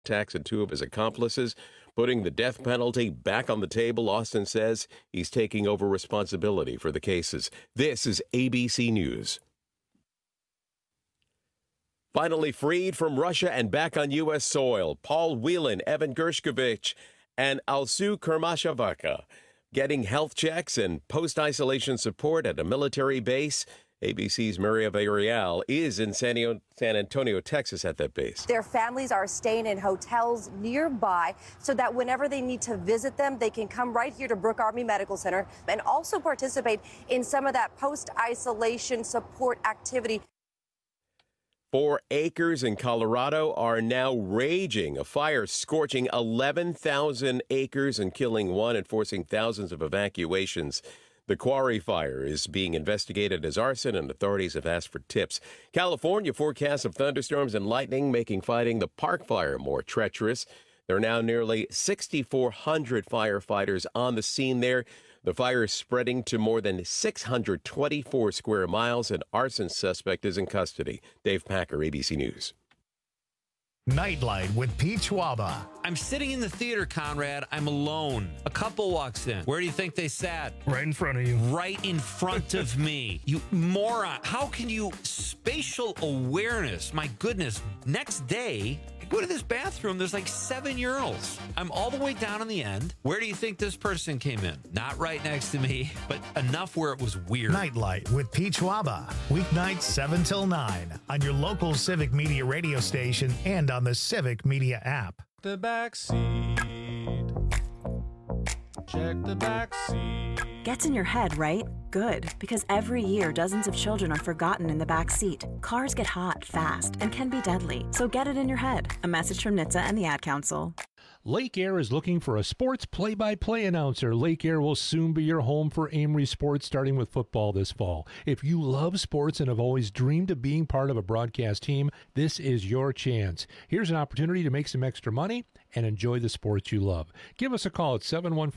attacks and two of his accomplices, putting the death penalty back on the table. Austin says he's taking over responsibility for the cases. This is ABC News. Finally freed from Russia and back on U.S. soil, Paul Whelan, Evan Gershkovich, and Alsu Kurmashevaka getting health checks and post-isolation support at a military base. ABC's Maria Villarreal is in San Antonio, Texas at that base. Their families are staying in hotels nearby so that whenever they need to visit them, they can come right here to Brooke Army Medical Center and also participate in some of that post-isolation support activity. 4 acres in Colorado are now raging. A fire scorching 11,000 acres and killing one and forcing thousands of evacuations. The quarry fire is being investigated as arson, and authorities have asked for tips. California forecasts of thunderstorms and lightning making fighting the Park Fire more treacherous. There are now nearly 6,400 firefighters on the scene there. The fire is spreading to more than 624 square miles. An arson suspect is in custody. Dave Packer, ABC News. Nightlight with Pete Schwaba. I'm sitting in the theater, Conrad. I'm alone. A couple walks in. Where do you think they sat? Right in front of you. Right in front of me. You moron. How can you... Spatial awareness. My goodness. Next day, I go to this bathroom. There's like 7 urinals. I'm all the way down on the end. Where do you think this person came in? Not right next to me, but enough where it was weird. Nightlight with Pete Schwaba. Weeknights 7 till 9 on your local Civic Media radio station and on the Civic Media app. The back seat. Check the back seat. Gets in your head, right? Good, because every year dozens of children are forgotten in the back seat. Cars get hot fast and can be deadly, so get it in your head. A message from NHTSA and the Ad Council. Lake Air is looking for a sports play-by-play announcer. Lake Air will soon be your home for Amory sports, starting with football this fall. If you love sports and have always dreamed of being part of a broadcast team, this is your chance. Here's an opportunity to make some extra money and enjoy the sports you love. Give us a call at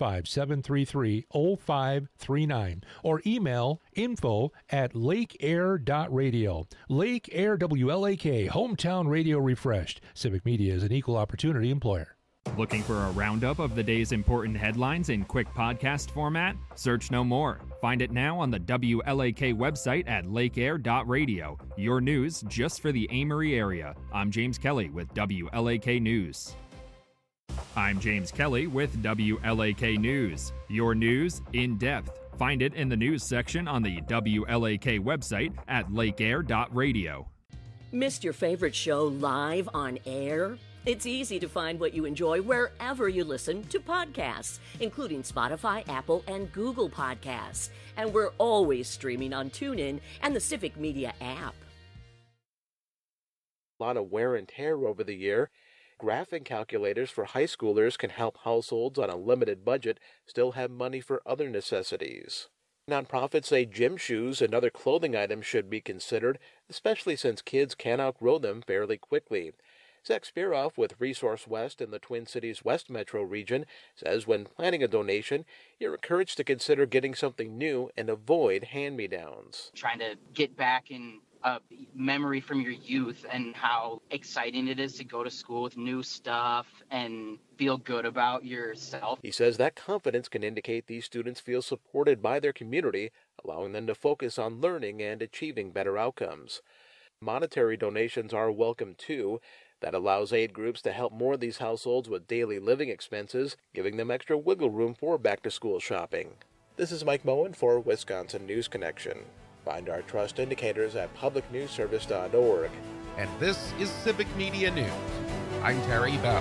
715-733-0539 or email info@lakeair.radio. Lake Air WLAK, hometown radio refreshed. Civic Media is an equal opportunity employer. Looking for a roundup of the day's important headlines in quick podcast format? Search no more. Find it now on the WLAK website at lakeair.radio. Your news just for the Amory area. I'm James Kelly with WLAK News. I'm James Kelly with WLAK News. Your news in depth. Find it in the news section on the WLAK website at lakeair.radio. Missed your favorite show live on air? It's easy to find what you enjoy wherever you listen to podcasts, including Spotify, Apple, and Google Podcasts. And we're always streaming on TuneIn and the Civic Media app. A lot of wear and tear over the year. Graphing calculators for high schoolers can help households on a limited budget still have money for other necessities. Nonprofits say gym shoes and other clothing items should be considered, especially since kids can outgrow them fairly quickly. Zach Spiroff with Resource West in the Twin Cities West Metro region says when planning a donation, you're encouraged to consider getting something new and avoid hand-me-downs. Trying to get back in a memory from your youth and how exciting it is to go to school with new stuff and feel good about yourself. He says that confidence can indicate these students feel supported by their community, allowing them to focus on learning and achieving better outcomes. Monetary donations are welcome too. That allows aid groups to help more of these households with daily living expenses, giving them extra wiggle room for back-to-school shopping. This is Mike Moen for Wisconsin News Connection. Find our trust indicators at publicnewsservice.org. And this is Civic Media News. I'm Terry Bell.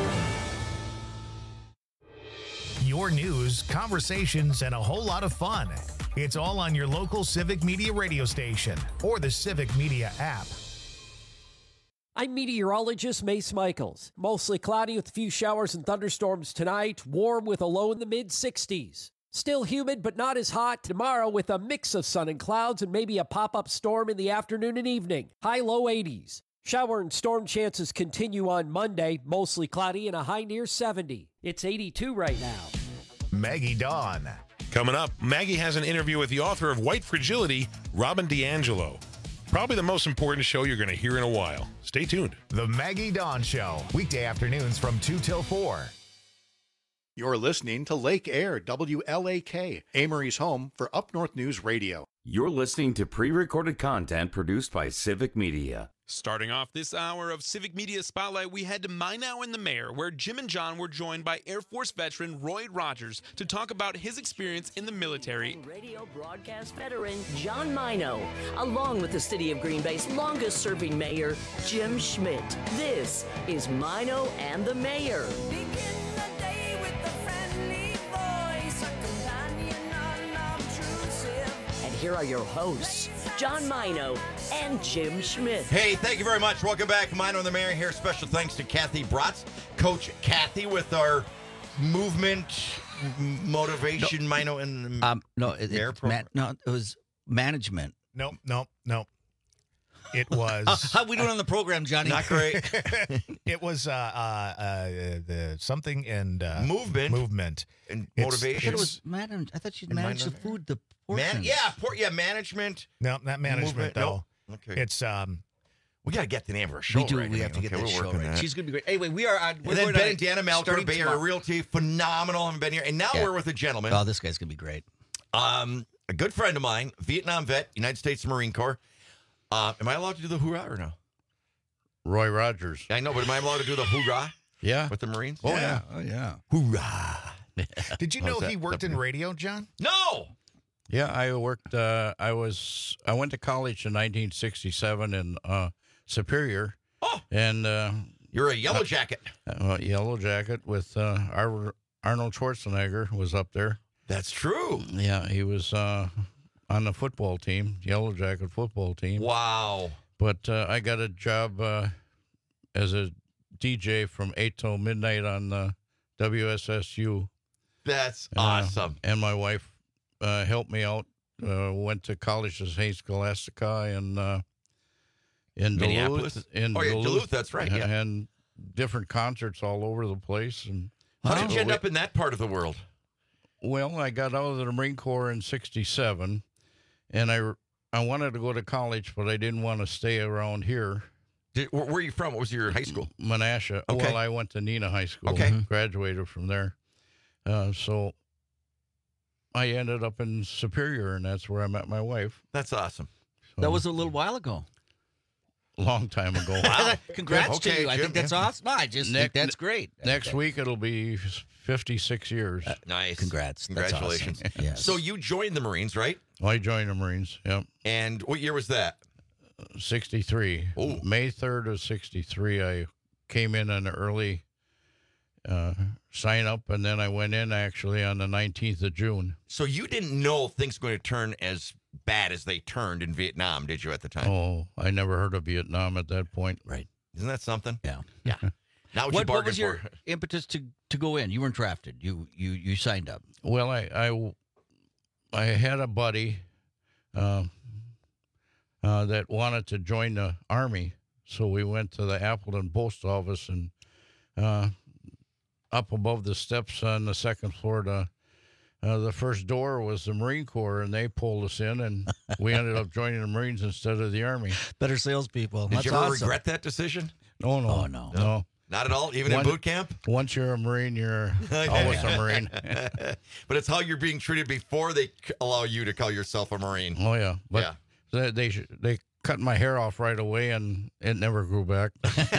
Your news, conversations, and a whole lot of fun. It's all on your local Civic Media radio station or the Civic Media app. I'm meteorologist Mace Michaels. Mostly cloudy with a few showers and thunderstorms tonight. Warm with a low in the mid-60s. Still humid, but not as hot. Tomorrow with a mix of sun and clouds and maybe a pop-up storm in the afternoon and evening. High low 80s. Shower and storm chances continue on Monday. Mostly cloudy and a high near 70. It's 82 right now. Maggie Dawn. Coming up, Maggie has an interview with the author of White Fragility, Robin DiAngelo. Probably the most important show you're going to hear in a while. Stay tuned. The Maggie Dawn Show, weekday afternoons from 2 till 4. You're listening to Lake Air, WLAK, Amory's home for Up North News Radio. You're listening to pre-recorded content produced by Civic Media. Starting off this hour of Civic Media Spotlight, we head to Minot and the Mayor, where Jim and John were joined by Air Force veteran Roy Rogers to talk about his experience in the military. Radio broadcast veteran John Minot, along with the city of Green Bay's longest-serving mayor, Jim Schmidt. This is Minot and the Mayor. And here are your hosts, John Minot and Jim Schmidt. Hey, thank you very much. Welcome back. Minot and the Mayor here. Special thanks to Kathy Bratz, Coach Kathy, with our movement motivation. Minot and the Mayor program. it was management. Nope. It was. How we doing on the program, Johnny? Not great. It was the something and movement and motivation. It was I thought you'd manage the food. The portions. Management. No, not management movement, though. No. Okay. It's we got to get the name of our show. We do. Right. We have to get that show right. She's going to be great. Anyway, we are on. And then Ben and Dana Melker, Bay Area Realty, phenomenal. Haven't been here, and now we're with a gentleman. Oh, this guy's going to be great. A good friend of mine, Vietnam vet, United States Marine Corps. Am I allowed to do the hoorah or no? Roy Rogers. I know, but am I allowed to do the hoorah? Yeah. With the Marines? Oh, yeah. Oh, yeah. Hoorah. Did you know he worked in radio, John? No. Yeah, I worked. I went to college in 1967 in Superior. Oh. And you're a yellow jacket. Yellow jacket with Arnold Schwarzenegger was up there. That's true. Yeah, he was on the football team, Yellow Jacket football team. Wow. But I got a job as a DJ from 8 till midnight on the WSSU. That's awesome. And my wife helped me out. Went to college at St. Scholastica in Minneapolis? Duluth. Duluth, that's right. Yeah. And different concerts all over the place. And how did you end up in that part of the world? Well, I got out of the Marine Corps in 1967, and I wanted to go to college, but I didn't want to stay around here. Where are you from? What was your high school? Menasha. Okay. Well, I went to Neenah High School. Okay. Graduated from there. So I ended up in Superior, and that's where I met my wife. That's awesome. So, that was a little while ago. Long time ago. Wow. Congrats to you. I think that's awesome. No, I just think that's great. Next week, it'll be 56 years. Nice. Congrats. Congratulations. That's awesome. Yes. So you joined the Marines, right? I joined the Marines, yep. And what year was that? 63. Oh. May 3rd of 63, I came in an early sign up, and then I went in actually on the 19th of June. So you didn't know things were going to turn as bad as they turned in Vietnam, did you, at the time? Oh, I never heard of Vietnam at that point. Right. Isn't that something? Yeah. Yeah. Now what was your impetus to go in? You weren't drafted. You signed up. Well, I had a buddy that wanted to join the Army, so we went to the Appleton Post Office, and up above the steps on the second floor, the first door was the Marine Corps, and they pulled us in, and we ended up joining the Marines instead of the Army. Better salespeople. Did you ever regret that decision? No. Oh, no. Not at all? Even in boot camp? Once you're a Marine, you're always a Marine. But it's how you're being treated before they allow you to call yourself a Marine. Oh, yeah. But they cut my hair off right away, and it never grew back.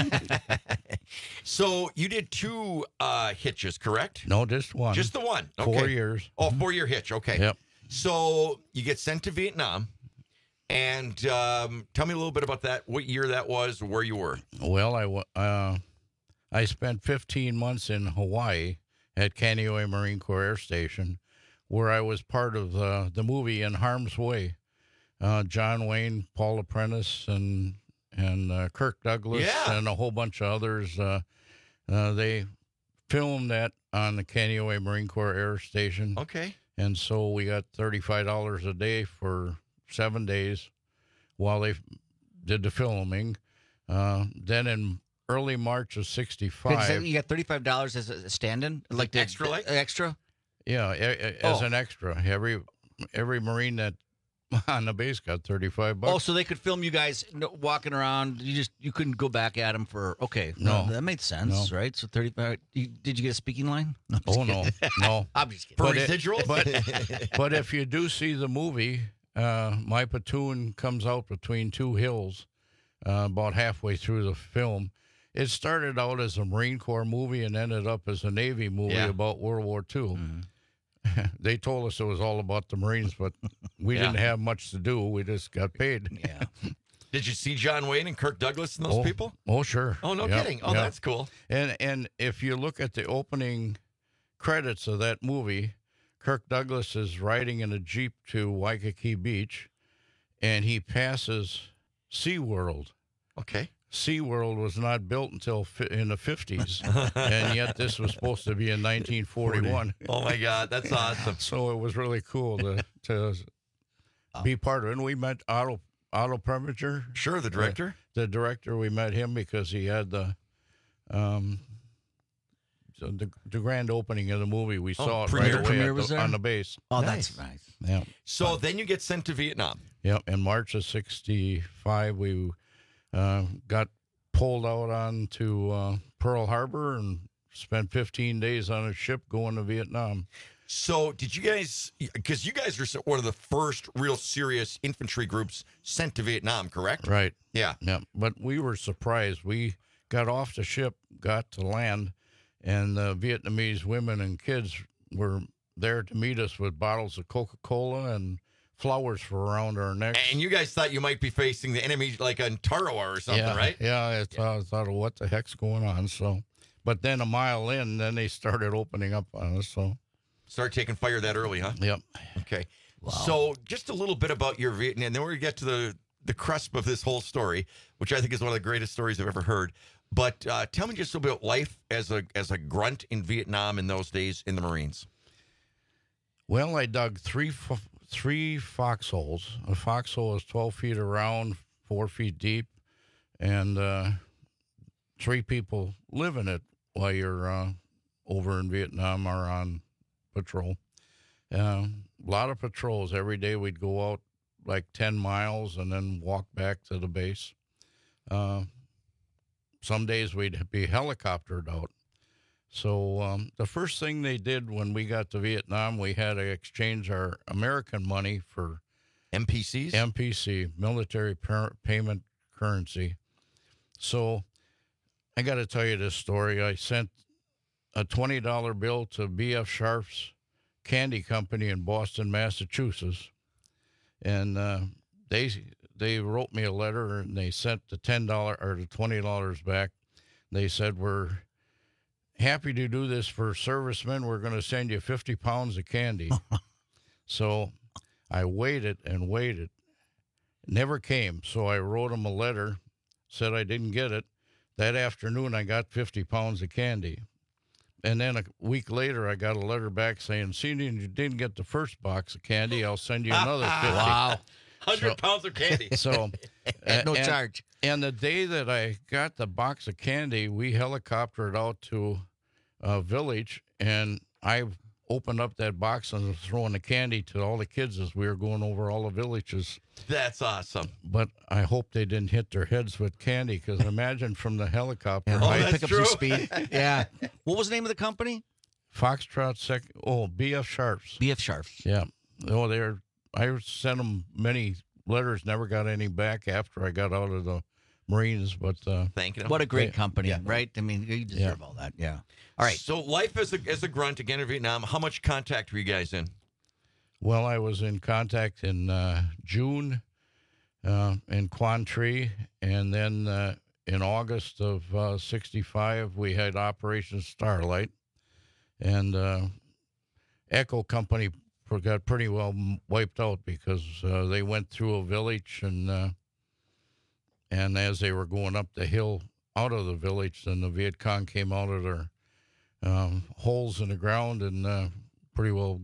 So you did 2 hitches, correct? No, just one. Just the one? Okay. 4 years. Oh, 4-year hitch. Okay. Yep. So you get sent to Vietnam, and tell me a little bit about that, what year that was, where you were. Well, I spent 15 months in Hawaii at Kaneohe Marine Corps Air Station, where I was part of the movie In Harm's Way. John Wayne, Paul Apprentice, and Kirk Douglas, and a whole bunch of others. They filmed that on the Kaneohe Marine Corps Air Station. Okay. And so we got $35 a day for 7 days while they did the filming. Then in early March of 65. So you got $35 as a stand-in? Like the extra? Extra? Yeah, as an extra. Every Marine that on the base got $35. Oh, so they could film you guys walking around. You couldn't go back at them for No, that made sense, right? So 35. Did you get a speaking line? No, no. I'm just kidding. For residual? But if you do see the movie, my platoon comes out between two hills about halfway through the film. It started out as a Marine Corps movie and ended up as a Navy movie about World War II. Mm-hmm. They told us it was all about the Marines, but we didn't have much to do. We just got paid. Yeah. Did you see John Wayne and Kirk Douglas and those people? Oh, sure. Oh, no Yep, kidding. Oh, yep. that's cool. And if you look at the opening credits of that movie, Kirk Douglas is riding in a Jeep to Waikiki Beach, and he passes SeaWorld. Okay. SeaWorld was not built until in the 50s, and yet this was supposed to be in 1941. Oh, my God. That's awesome. So it was really cool to be part of it. And we met Otto Preminger. Sure, the director. The director, we met him because he had the grand opening of the movie. We saw it right away on the base. Oh, that's nice. Yeah. So then you get sent to Vietnam. Yeah. In March of '65, we got pulled out onto Pearl Harbor and spent 15 days on a ship going to Vietnam. So did you guys, because you guys are one of the first real serious infantry groups sent to Vietnam, correct? Right. Yeah. Yeah. But we were surprised. We got off the ship, got to land, and the Vietnamese women and kids were there to meet us with bottles of Coca-Cola and flowers for around our necks. And you guys thought you might be facing the enemy like on Tarawa or something, right? Yeah, I thought, what the heck's going on? So, but then a mile in, then they started opening up on us. So, start taking fire that early, huh? Yep. Okay. Wow. So, just a little bit about your Vietnam, and then we get to the cusp of this whole story, which I think is one of the greatest stories I've ever heard. But tell me just a little bit about life as a grunt in Vietnam in those days in the Marines. Well, I dug three foxholes. A foxhole is 12 feet around, 4 feet deep, and 3 people live in it while you're over in Vietnam or on patrol. A lot of patrols. Every day we'd go out like 10 miles and then walk back to the base. Some days we'd be helicoptered out. So the first thing they did when we got to Vietnam, we had to exchange our American money for MPCs? MPC, military payment currency. So I got to tell you this story. I sent a $20 bill to B.F. Sharp's Candy Company in Boston, Massachusetts. And they wrote me a letter, and they sent the $10 or the $20 back. They said, we're happy to do this for servicemen. We're going to send you 50 pounds of candy. So I waited and waited. It never came. So I wrote them a letter, said I didn't get it. That afternoon, I got 50 pounds of candy. And then a week later, I got a letter back saying, seeing you didn't get the first box of candy, I'll send you another 50. Wow. 100 pounds of candy. So, no charge. And the day that I got the box of candy, we helicoptered out to a village, and I opened up that box and was throwing the candy to all the kids as we were going over all the villages. That's awesome. But I hope they didn't hit their heads with candy, because imagine from the helicopter. Yeah, pick up some speed. Yeah. What was the name of the company? Foxtrot B.F. Sharps. B.F. Sharps. Yeah. Oh, I sent them many letters, never got any back after I got out of the Marines, but thank you. What a great company, right? I mean, you deserve all that. Yeah. All right. So life as a grunt again in Vietnam. How much contact were you guys in? Well, I was in contact in June in Quan Tri, and then in August of '65 we had Operation Starlight, and Echo Company got pretty well wiped out because they went through a village, and as they were going up the hill out of the village, then the Viet Cong came out of their holes in the ground and pretty well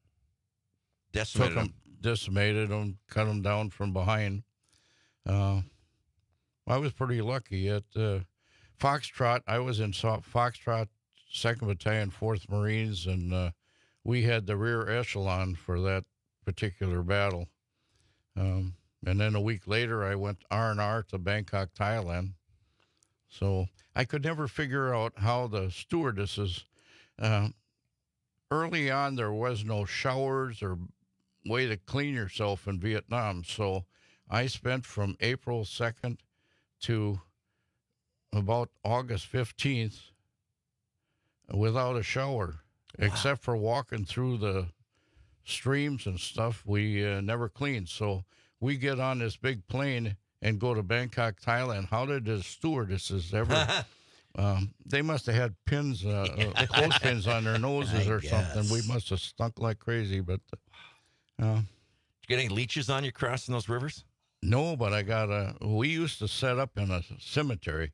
decimated them, cut them down from behind. I was pretty lucky at Foxtrot. I was in Foxtrot 2nd Battalion, 4th Marines, and we had the rear echelon for that particular battle. And then a week later, I went R&R to Bangkok, Thailand. So I could never figure out how the stewardesses, early on, there was no showers or way to clean yourself in Vietnam. So I spent from April 2nd to about August 15th without a shower, except for walking through the streams and stuff. We never cleaned. So we get on this big plane and go to Bangkok, Thailand. How did the stewardesses ever? They must have had pins, clothespins on their noses or something. We must have stunk like crazy. But did you get any leeches on you crossing those rivers? No, but I got we used to set up in a cemetery.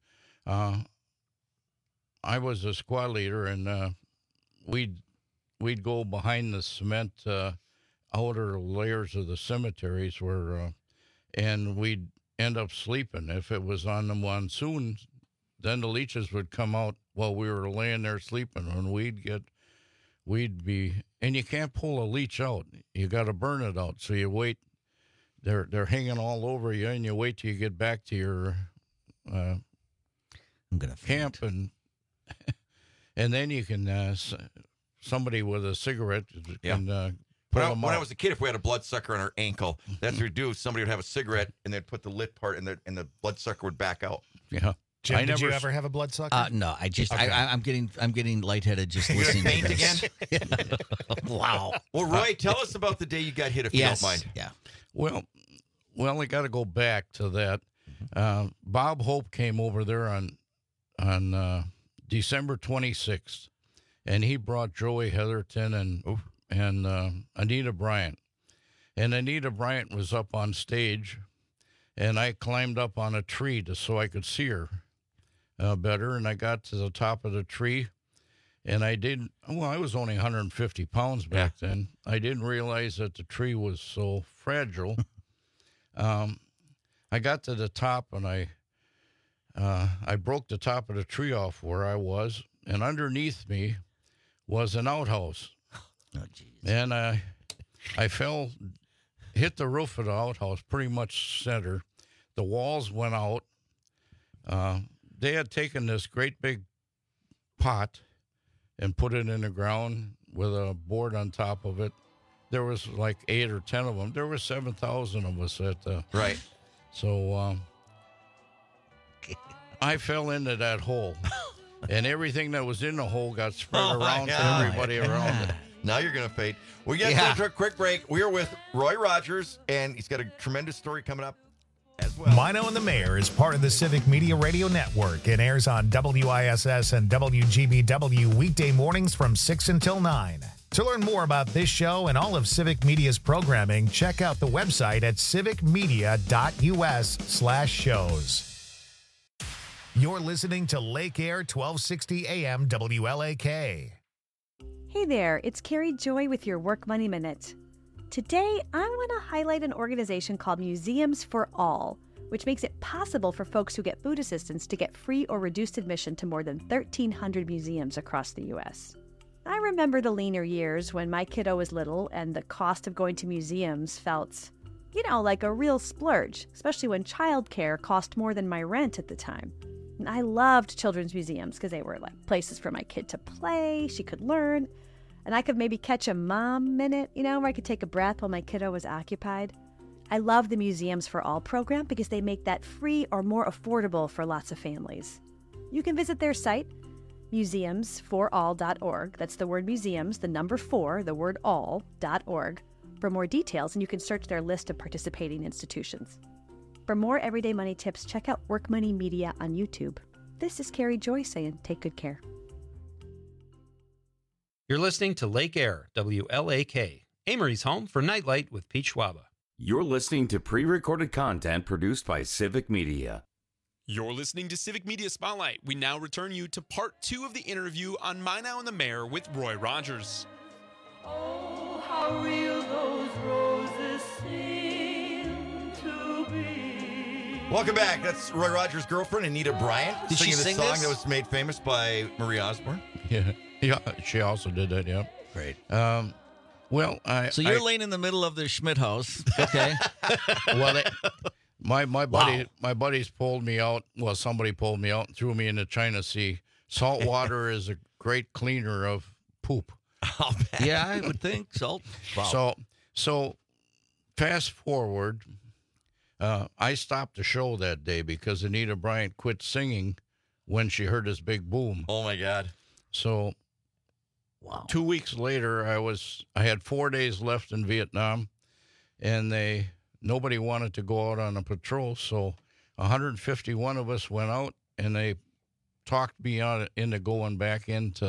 I was a squad leader, and we'd go behind the cement outer layers of the cemeteries and we'd end up sleeping. If it was on the monsoon, then the leeches would come out while we were laying there sleeping, and we'd be, and you can't pull a leech out. You got to burn it out. So you wait. They're hanging all over you, and you wait till you get back to your camp, and then you can somebody with a cigarette can. When I was a kid, if we had a bloodsucker on our ankle, that's what we'd do. Somebody would have a cigarette, and they'd put the lit part, and the bloodsucker would back out. Yeah. Jim, did you ever have a bloodsucker? No, I just Okay. I'm getting lightheaded just listening. Faint to this. again? Wow. Well, Roy, tell us about the day you got hit, if you don't mind. Yeah. Well, I got to go back to that. Bob Hope came over there on December 26th, and he brought Joey Heatherton and Anita Bryant. And Anita Bryant was up on stage, and I climbed up on a tree so I could see her better. And I got to the top of the tree, and I was only 150 pounds back then. I didn't realize that the tree was so fragile. I got to the top, and I broke the top of the tree off where I was, and underneath me was an outhouse. Oh, geez. And I hit the roof of the outhouse pretty much center. The walls went out. They had taken this great big pot and put it in the ground with a board on top of it. There was like 8 or 10 of them. There were 7,000 of us at the... Right. So I fell into that hole. And everything that was in the hole got spread around to everybody around it. Now you're going to fade. We got to a quick break. We are with Roy Rogers, and he's got a tremendous story coming up as well. Mino and the Mayor is part of the Civic Media Radio Network and airs on WISS and WGBW weekday mornings from 6 until 9. To learn more about this show and all of Civic Media's programming, check out the website at civicmedia.us/shows. You're listening to Lake Air 1260 AM WLAK. Hey there, it's Carrie Joy with your Work Money Minute. Today, I want to highlight an organization called Museums for All, which makes it possible for folks who get food assistance to get free or reduced admission to more than 1,300 museums across the U.S. I remember the leaner years when my kiddo was little and the cost of going to museums felt, like a real splurge, especially when childcare cost more than my rent at the time. And I loved children's museums because they were like places for my kid to play, she could learn, and I could maybe catch a mom minute, where I could take a breath while my kiddo was occupied. I love the Museums for All program because they make that free or more affordable for lots of families. You can visit their site, museumsforall.org. That's the word museums, the number 4, the word all.org, for more details, and you can search their list of participating institutions. For more everyday money tips, check out Work Money Media on YouTube. This is Carrie Joy saying take good care. You're listening to Lake Air, WLAK, Amory's home for Nightlight with Pete Schwaba. You're listening to pre-recorded content produced by Civic Media. You're listening to Civic Media Spotlight. We now return you to part 2 of the interview on Mino and the Mayor with Roy Rogers. Oh, how real those roses seem to be. Welcome back. That's Roy Rogers' girlfriend, Anita Bryant, Did she singing the sing song this? that was made famous by Marie Osborne. Yeah, she also did that, yeah. Great. Well, So you're laying in the middle of the Schmidt house. Okay. Well, my buddies pulled me out. Well, somebody pulled me out and threw me in the China Sea. Salt water is a great cleaner of poop. Oh, man. Yeah, I would think salt. Wow. So fast forward, I stopped the show that day because Anita Bryant quit singing when she heard this big boom. Oh my God. So 2 weeks later, I had 4 days left in Vietnam, and nobody wanted to go out on a patrol. So 151 of us went out, and they talked me into going back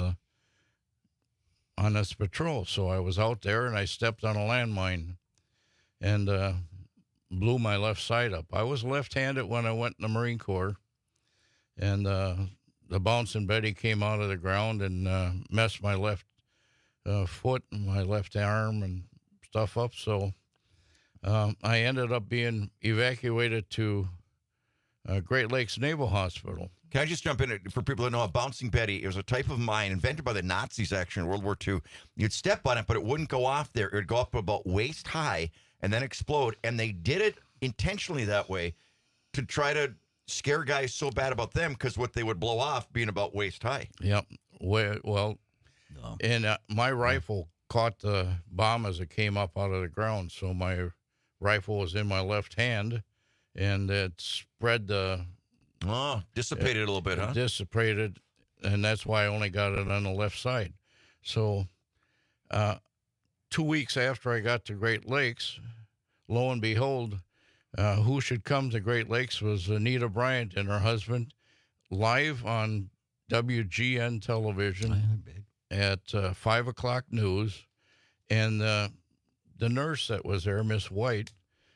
on this patrol. So I was out there, and I stepped on a landmine and blew my left side up. I was left-handed when I went in the Marine Corps, and the Bouncing Betty came out of the ground and messed my left foot and my left arm and stuff up. So I ended up being evacuated to Great Lakes Naval Hospital. Can I just jump in for people that know a Bouncing Betty? It was a type of mine invented by the Nazis, actually, in World War II. You'd step on it, but it wouldn't go off there. It would go up about waist high and then explode. And they did it intentionally that way to try to scare guys so bad about them because what they would blow off being about waist high. Yep. Well, and my rifle caught the bomb as it came up out of the ground. So my rifle was in my left hand, and it spread the... Oh, dissipated a little bit, huh? Dissipated, and that's why I only got it on the left side. So 2 weeks after I got to Great Lakes, lo and behold, who should come to Great Lakes was Anita Bryant and her husband, live on WGN television at 5 o'clock news. And the nurse that was there, Miss White,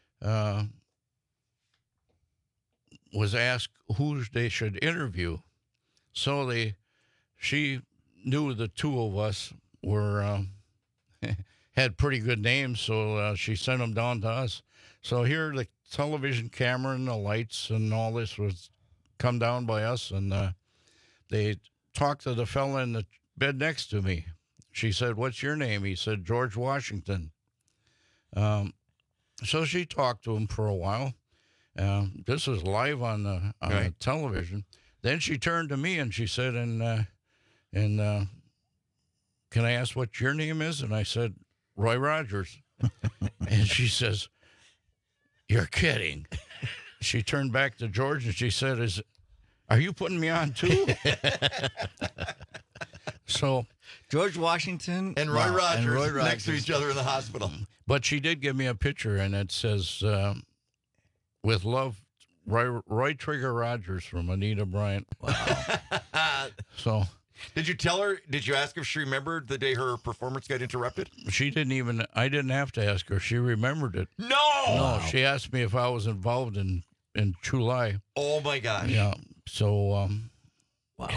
was asked who they should interview. So she knew the two of us were had pretty good names, so she sent them down to us. So here the television camera and the lights and all this was come down by us, and they talked to the fella in the bed next to me. She said, "What's your name?" He said, "George Washington." So she talked to him for a while. This was live on the television. Then she turned to me and she said, "And can I ask what your name is?" And I said, "Roy Rogers." And she says, "You're kidding." She turned back to George and she said, "Are you putting me on too?" So George Washington and Roy Rogers next to each other in the hospital. But she did give me a picture, and it says, "With love, Roy Trigger Rogers," from Anita Bryant. Wow. So, did you tell her? Did you ask if she remembered the day her performance got interrupted? She didn't even. I didn't have to ask her. She remembered it. No. She asked me if I was involved in Chulai. Oh my gosh. Yeah. So, wow.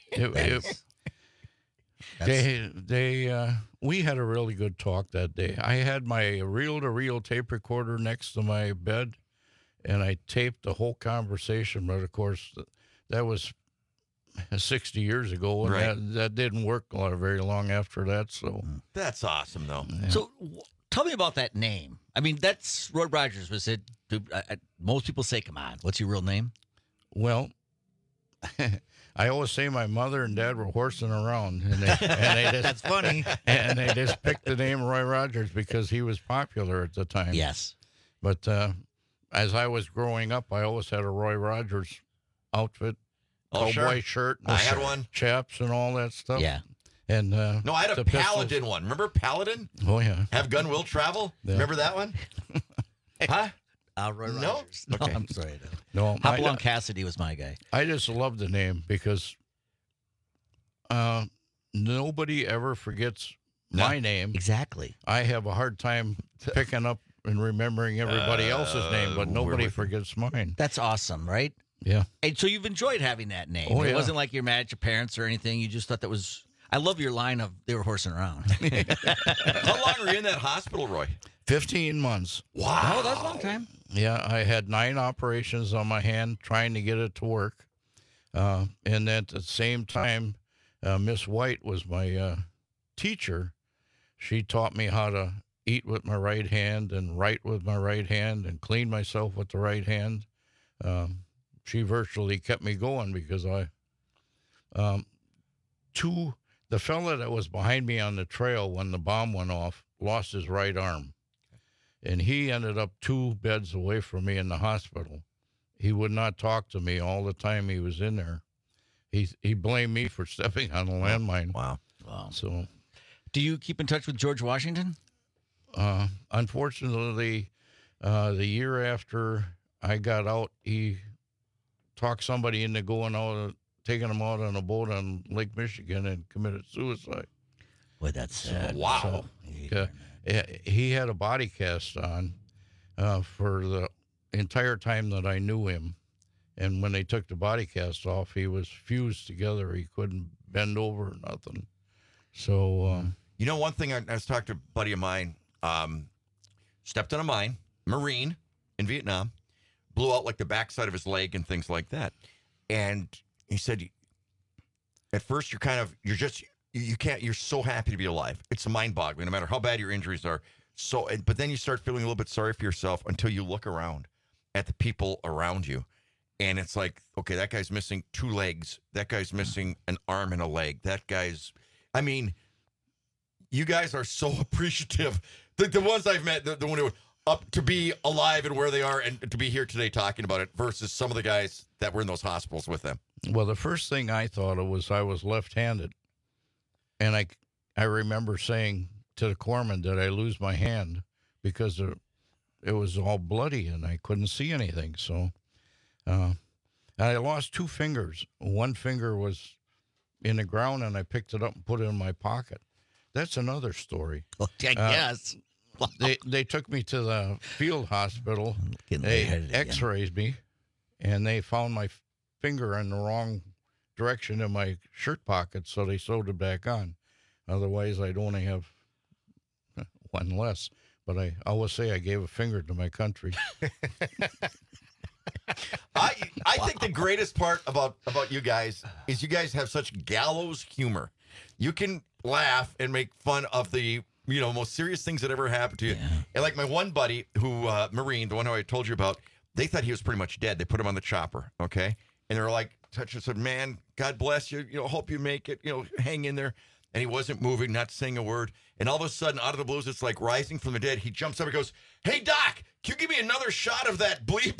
We had a really good talk that day. I had my reel-to-reel tape recorder next to my bed, and I taped the whole conversation. But of course, that was 60 years ago, and Right. that didn't work very long after that. So That's awesome, though. Yeah. So tell me about that name. I mean, that's Roy Rogers. Was it? Most people say, "Come on, what's your real name?" Well, I always say my mother and dad were horsing around, and they just, That's funny. And they just picked the name Roy Rogers because he was popular at the time. Yes. But as I was growing up, I always had a Roy Rogers outfit, Oh, cowboy sure. shirt, I had one. chaps, and all that stuff. Yeah. And No, I had a the pistols. Paladin one. Remember Paladin? Oh yeah. Have gun will travel. Yeah. Remember that one? Huh? Roy No? Rogers. No, Okay. I'm sorry. No, Hopalong Cassidy was my guy. I just love the name because nobody ever forgets my name. Exactly. I have a hard time picking up and remembering everybody else's name, but nobody forgets mine. That's awesome, right? Yeah. And so you've enjoyed having that name. Oh, It yeah. wasn't like you're mad at your parents or anything. You just thought that was. I love your line of they were horsing around. How long were you in that hospital, Roy? 15 months. Wow. Oh, that's a long time. Yeah, I had 9 operations on my hand trying to get it to work. And at the same time, Miss White was my teacher. She taught me how to eat with my right hand and write with my right hand and clean myself with the right hand. She virtually kept me going because the fella that was behind me on the trail when the bomb went off lost his right arm. And he ended up 2 beds away from me in the hospital. He would not talk to me all the time he was in there. He blamed me for stepping on a landmine. Wow. So, do you keep in touch with George Washington? Unfortunately, the year after I got out, he talked somebody into taking him out on a boat on Lake Michigan and committed suicide. Boy, that's sad. Wow. So, he had a body cast on for the entire time that I knew him. And when they took the body cast off, he was fused together. He couldn't bend over or nothing. So, you know, one thing I was talking to a buddy of mine, stepped on a mine, Marine in Vietnam, blew out like the backside of his leg and things like that. And he said, at first you're so happy to be alive. It's mind-boggling, no matter how bad your injuries are. But then you start feeling a little bit sorry for yourself until you look around at the people around you. And it's like, okay, that guy's missing 2 legs. That guy's missing an arm and a leg. You guys are so appreciative. The ones I've met, the one who up to be alive and where they are and to be here today talking about it versus some of the guys that were in those hospitals with them. Well, the first thing I thought of was I was left-handed. And I remember saying to the corpsman, did I lose my hand? Because it was all bloody and I couldn't see anything. So I lost 2 fingers. One finger was in the ground and I picked it up and put it in my pocket. That's another story. Well, I guess. They took me to the field hospital. They x-rays me, and they found my finger in the wrong direction in my shirt pocket, so they sewed it back on. Otherwise, I'd only have 1 less. But I always say I gave a finger to my country. I think the greatest part about you guys is you guys have such gallows humor. You can laugh and make fun of the most serious things that ever happened to you. Yeah. And like my one buddy who, Marine, the one who I told you about, they thought he was pretty much dead. They put him on the chopper, okay? And they're like, touched and said, man, God bless you. Hope you make it, hang in there. And he wasn't moving, not saying a word. And all of a sudden, out of the blues, it's like rising from the dead. He jumps up and goes, hey, Doc, can you give me another shot of that bleep?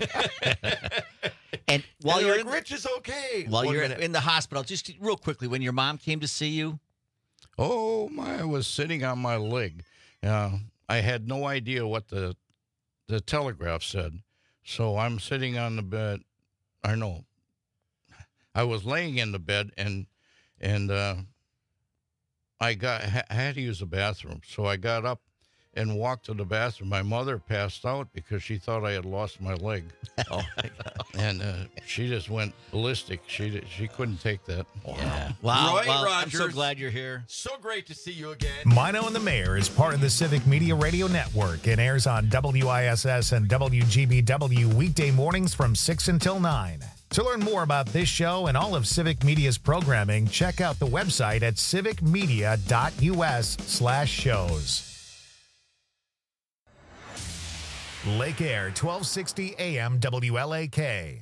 And while you're like, Rich is okay. While you're in the hospital, just real quickly, when your mom came to see you? Oh, I was sitting on my leg. I had no idea what the telegraph said. So I'm sitting on the bed. I was laying in the bed, and I had to use the bathroom. So I got up and walked to the bathroom. My mother passed out because she thought I had lost my leg. Oh, and she just went ballistic. She couldn't take that. Yeah. Wow. Roy Rogers, I'm so glad you're here. So great to see you again. Mino and the Mayor is part of the Civic Media Radio Network and airs on WISS and WGBW weekday mornings from 6 until 9. To learn more about this show and all of Civic Media's programming, check out the website at civicmedia.us/shows. Lake Air, 1260 AM WLAK.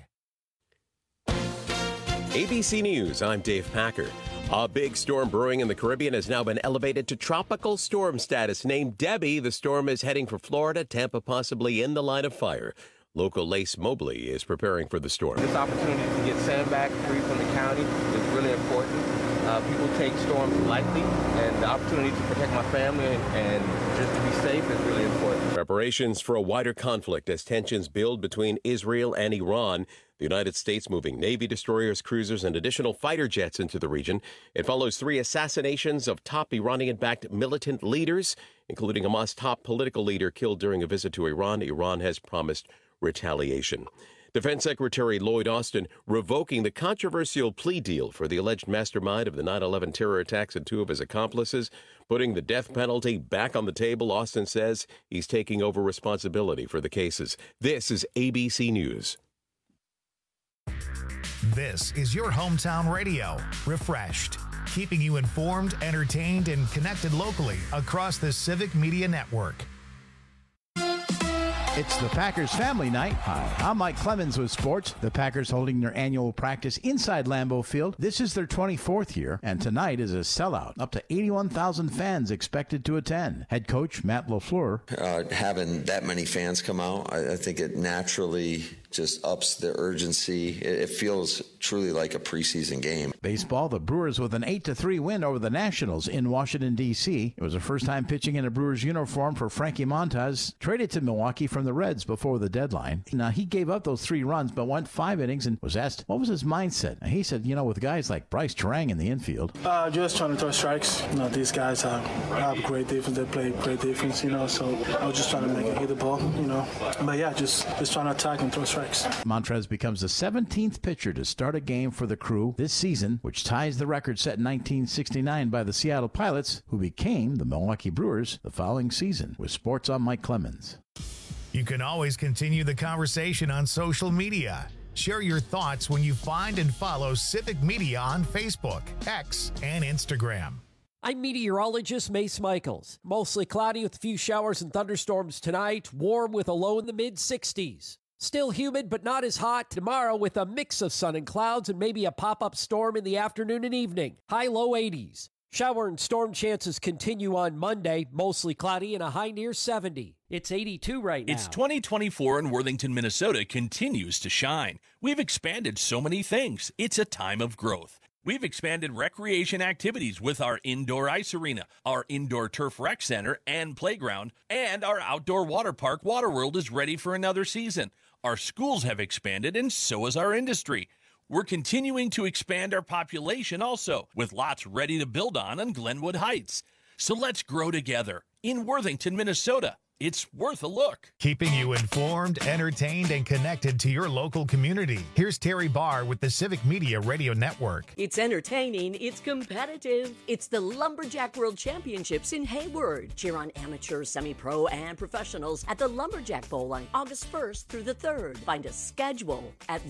ABC News, I'm Dave Packer. A big storm brewing in the Caribbean has now been elevated to tropical storm status. Named Debbie, the storm is heading for Florida, Tampa possibly in the line of fire. Local Lace Mobley is preparing for the storm. This opportunity to get sandbag free from the county is really important. People take storms lightly, and the opportunity to protect my family and just to be safe is really important. Preparations for a wider conflict as tensions build between Israel and Iran. The United States moving Navy destroyers, cruisers, and additional fighter jets into the region. It follows 3 assassinations of top Iranian-backed militant leaders, including Hamas top political leader killed during a visit to Iran. Iran has promised retaliation. Defense Secretary Lloyd Austin revoking the controversial plea deal for the alleged mastermind of the 9/11 terror attacks and 2 of his accomplices, putting the death penalty back on the table. Austin says he's taking over responsibility for the cases. This is ABC News. This is your hometown radio. Refreshed. keeping you informed, entertained, and connected locally across the Civic Media Network. It's the Packers Family Night. Hi, I'm Mike Clemens with sports. The Packers holding their annual practice inside Lambeau Field. This is their 24th year, and tonight is a sellout. Up to 81,000 fans expected to attend. Head coach Matt LaFleur. Having that many fans come out, I think it naturally just ups the urgency. It feels truly like a preseason game. Baseball, the Brewers with an 8-3 win over the Nationals in Washington, D.C. It was the first time pitching in a Brewers uniform for Frankie Montas, traded to Milwaukee from the Reds before the deadline. Now, he gave up those 3 runs, but went 5 innings and was asked, what was his mindset? And he said, with guys like Bryce Terang in the infield. Just trying to throw strikes. These guys have great defense. They play great defense, so I was just trying to make it hit the ball, But yeah, just trying to attack and throw strikes. Montrez becomes the 17th pitcher to start a game for the Crew this season, which ties the record set in 1969 by the Seattle Pilots, who became the Milwaukee Brewers the following season. With sports, I'm Mike Clemens. You can always continue the conversation on social media. Share your thoughts when you find and follow Civic Media on Facebook, X, and Instagram. I'm meteorologist Mace Michaels. Mostly cloudy with a few showers and thunderstorms tonight. Warm with a low in the mid-60s. Still humid, but not as hot tomorrow with a mix of sun and clouds and maybe a pop-up storm in the afternoon and evening. High low 80s. Shower and storm chances continue on Monday. Mostly cloudy and a high near 70. It's 82 right now. It's 2024 and Worthington, Minnesota continues to shine. We've expanded so many things. It's a time of growth. We've expanded recreation activities with our indoor ice arena, our indoor turf rec center and playground, and our outdoor water park, Waterworld, is ready for another season. Our schools have expanded, and so has our industry. We're continuing to expand our population also, with lots ready to build on Glenwood Heights. So let's grow together in Worthington, Minnesota. It's worth a look. Keeping you informed, entertained, and connected to your local community. Here's Terry Barr with the Civic Media Radio Network. It's entertaining, it's competitive. It's the Lumberjack World Championships in Hayward. Cheer on amateurs, semi-pro, and professionals at the Lumberjack Bowl on August 1st through the 3rd. Find a schedule at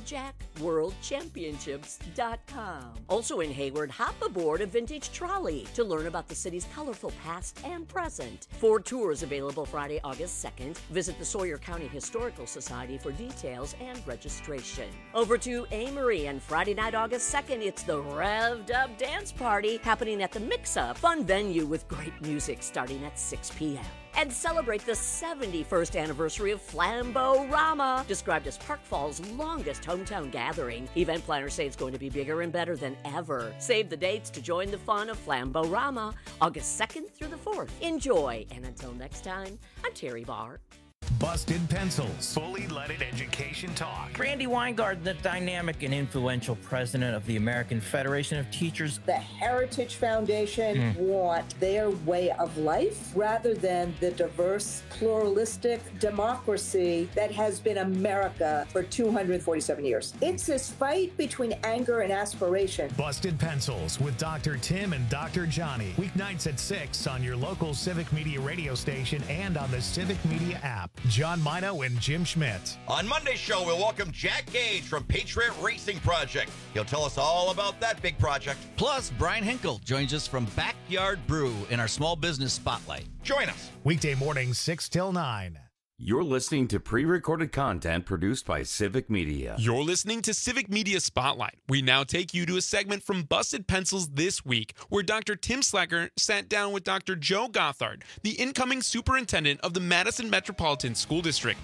lumberjackworldchampionships.com. Also in Hayward, hop aboard a vintage trolley to learn about the city's colorful past and present. 4 tours available Friday, August 2nd. Visit the Sawyer County Historical Society for details and registration. Over to Amory, and Friday night, August 2nd, it's the Revved Up Dance Party happening at the Mix-Up, fun venue with great music starting at 6 p.m. And celebrate the 71st anniversary of Flambo-Rama, described as Park Fall's longest hometown gathering. Event planners say it's going to be bigger and better than ever. Save the dates to join the fun of Flambo-Rama, August 2nd through the 4th. Enjoy, and until next time, I'm Terry Barr. Busted Pencils. Fully Leaded Education Talk. Randy Weingart, the dynamic and influential president of the American Federation of Teachers. The Heritage Foundation want their way of life rather than the diverse, pluralistic democracy that has been America for 247 years. It's this fight between anger and aspiration. Busted Pencils with Dr. Tim and Dr. Johnny. Weeknights at 6 on your local Civic Media radio station and on the Civic Media app. John Mino and Jim Schmidt. On Monday's show, we'll welcome Jack Gage from Patriot Racing Project. He'll tell us all about that big project. Plus, Brian Hinkle joins us from Backyard Brew in our Small Business Spotlight. Join us. Weekday mornings, 6 till 9. You're listening to pre-recorded content produced by Civic Media. You're listening to Civic Media Spotlight. We now take you to a segment from Busted Pencils this week, where Dr. Tim Slacker sat down with Dr. Joe Gothard, the incoming superintendent of the Madison Metropolitan School District.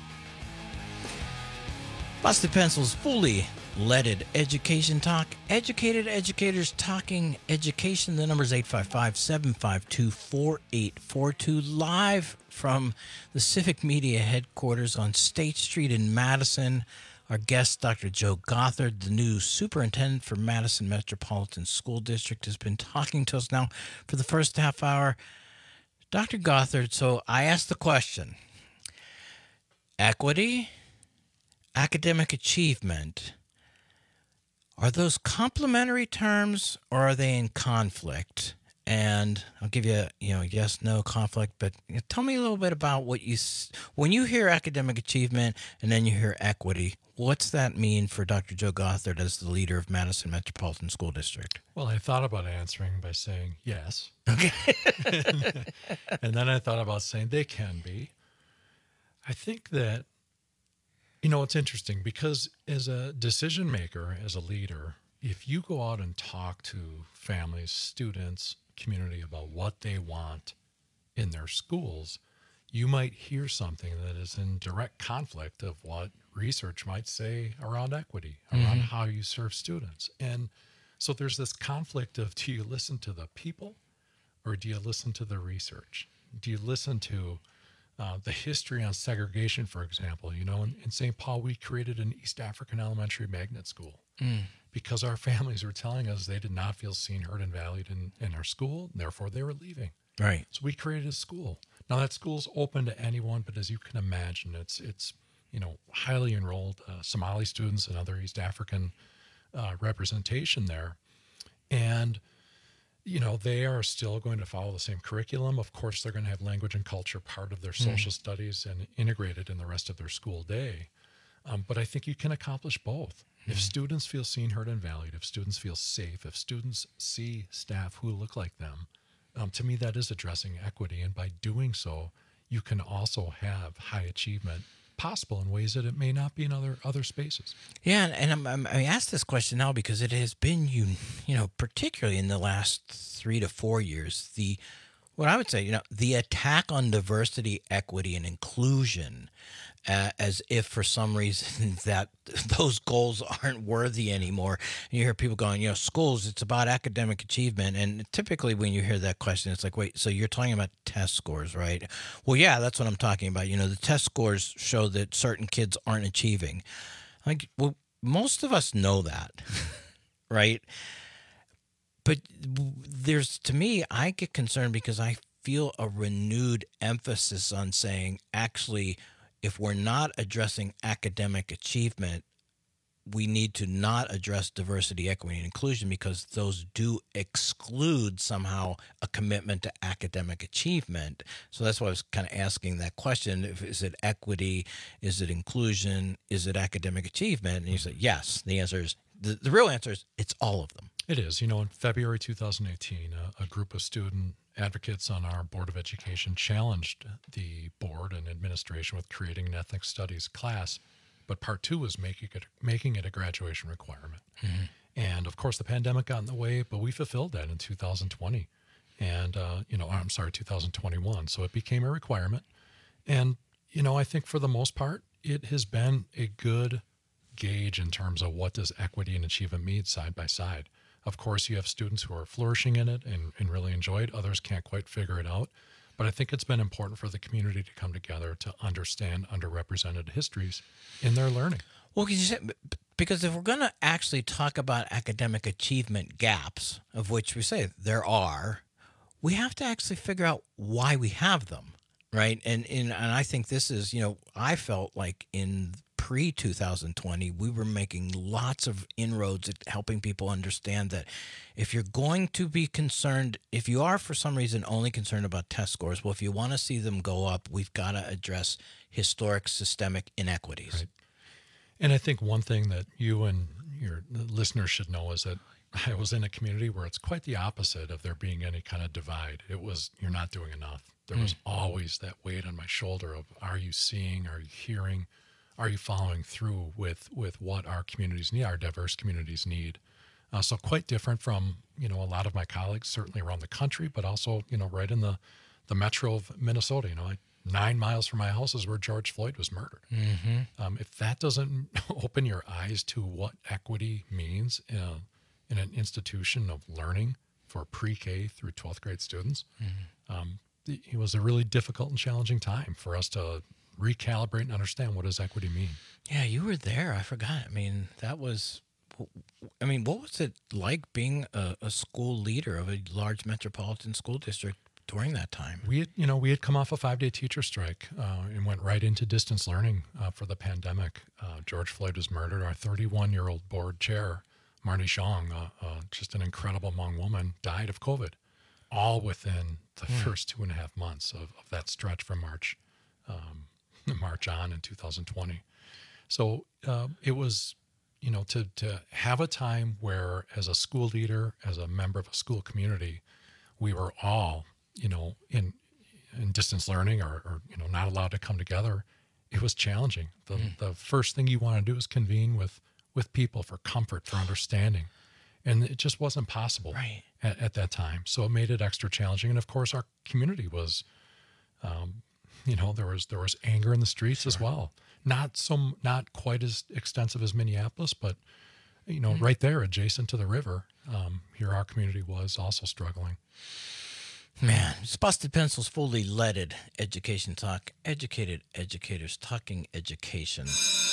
Busted Pencils, fully leaded education talk. Educated educators talking education. The number is 855-752-4842. Live from the Civic Media headquarters on State Street in Madison. Our guest, Dr. Joe Gothard, the new superintendent for Madison Metropolitan School District, has been talking to us now for the first half hour. Dr. Gothard, so I asked the question, equity, academic achievement, are those complementary terms or are they in conflict? and I'll give you, yes, no conflict, but tell me a little bit about when you hear academic achievement and then you hear equity, what's that mean for Dr. Joe Gothard as the leader of Madison Metropolitan School District? Well, I thought about answering by saying yes. Okay. And then I thought about saying they can be. I think that, it's interesting because as a decision maker, as a leader, if you go out and talk to families, students, community about what they want in their schools, you might hear something that is in direct conflict of what research might say around equity, around how you serve students. And so there's this conflict of, do you listen to the people or do you listen to the research? Do you listen to the history on segregation, for example? In St. Paul, we created an East African elementary magnet school because our families were telling us they did not feel seen, heard, and valued in our school, and therefore they were leaving. Right. So we created a school. Now that school's open to anyone, but as you can imagine, it's highly enrolled Somali students and other East African representation there. And they are still going to follow the same curriculum. Of course, they're going to have language and culture part of their social studies and integrated in the rest of their school day. But I think you can accomplish both. If students feel seen, heard, and valued, if students feel safe, if students see staff who look like them, to me, that is addressing equity. And by doing so, you can also have high achievement possible in ways that it may not be in other spaces. Yeah, and I asked this question now because it has been, particularly in the last 3 to 4 years, what I would say, the attack on diversity, equity, and inclusion, as if for some reason that those goals aren't worthy anymore. And you hear people going, schools, it's about academic achievement. And typically when you hear that question, it's like, wait, so you're talking about test scores, right? Well, yeah, that's what I'm talking about. The test scores show that certain kids aren't achieving. Well, most of us know that, right? But to me, I get concerned because I feel a renewed emphasis on saying, actually, if we're not addressing academic achievement, we need to not address diversity, equity, and inclusion because those do exclude somehow a commitment to academic achievement. So that's why I was kind of asking that question. Is it equity? Is it inclusion? Is it academic achievement? And you say, yes. The answer is, the real answer is, it's all of them. It is. In February 2018, a group of student advocates on our Board of Education challenged the board and administration with creating an ethnic studies class, but part 2 was making it a graduation requirement. And of course, the pandemic got in the way, but we fulfilled that in 2020 and, 2021. So it became a requirement. And, I think for the most part, it has been a good gauge in terms of what does equity and achievement mean side by side. Of course, you have students who are flourishing in it and really enjoy it. Others can't quite figure it out. But I think it's been important for the community to come together to understand underrepresented histories in their learning. Well, because if we're going to actually talk about academic achievement gaps, of which we say there are, we have to actually figure out why we have them, right? And I think this is, I felt like in pre-2020, we were making lots of inroads at helping people understand that if you're going to be concerned, if you are for some reason only concerned about test scores, well, if you want to see them go up, we've got to address historic systemic inequities. Right. And I think one thing that you and your listeners should know is that I was in a community where it's quite the opposite of there being any kind of divide. It was, you're not doing enough. There was always that weight on my shoulder of, are you seeing, are you hearing, are you following through with what our communities need, our diverse communities need? So quite different from, a lot of my colleagues, certainly around the country, but also, right in the metro of Minnesota. 9 miles from my house is where George Floyd was murdered. If that doesn't open your eyes to what equity means in an institution of learning for pre-K through 12th grade students, it was a really difficult and challenging time for us to recalibrate and understand what does equity mean. Yeah, you were there. I forgot. What was it like being a school leader of a large metropolitan school district during that time? We had come off a 5-day teacher strike and went right into distance learning for the pandemic. George Floyd was murdered. Our 31-year-old board chair, Marty Zhang, just an incredible Hmong woman, died of COVID. all within the first 2.5 months of that stretch from March on in 2020. So it was, to have a time where, as a school leader, as a member of a school community, we were all, in distance learning or not allowed to come together. It was challenging. The first thing you want to do is convene with people for comfort, for understanding. And it just wasn't possible at that time. So it made it extra challenging. And of course, our community was, there was anger in the streets as well. Not quite as extensive as Minneapolis, but right there, adjacent to the river, here our community was also struggling. Man, it's Busted Pencils, fully leaded education talk. Educated educators talking education.